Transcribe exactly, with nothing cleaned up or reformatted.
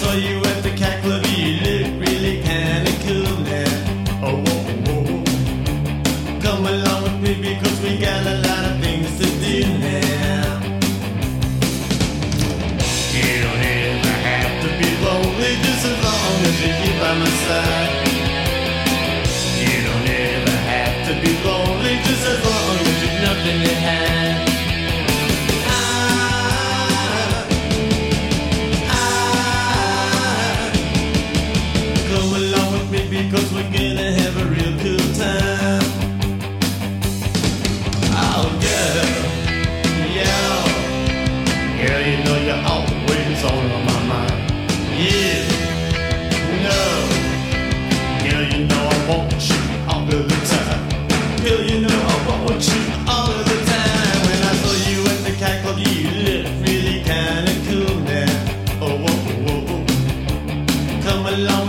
saw you at the cat club, you look really kinda cool now. Oh, whoa, whoa. Come along with me because we got a lot of things to do now. You don't ever have to be lonely just as long as you keep by my side. You don't ever have to be lonely just as long as you've nothing to hide. Because we're gonna have a real cool time. Oh girl, yeah, girl, you know you're always on my mind. Yeah, no, girl, you know I want you all of the time. Girl, you know I want you all of the time. When I saw you at the cat club, you look really kinda cool now. Oh, whoa, whoa, whoa. Come along.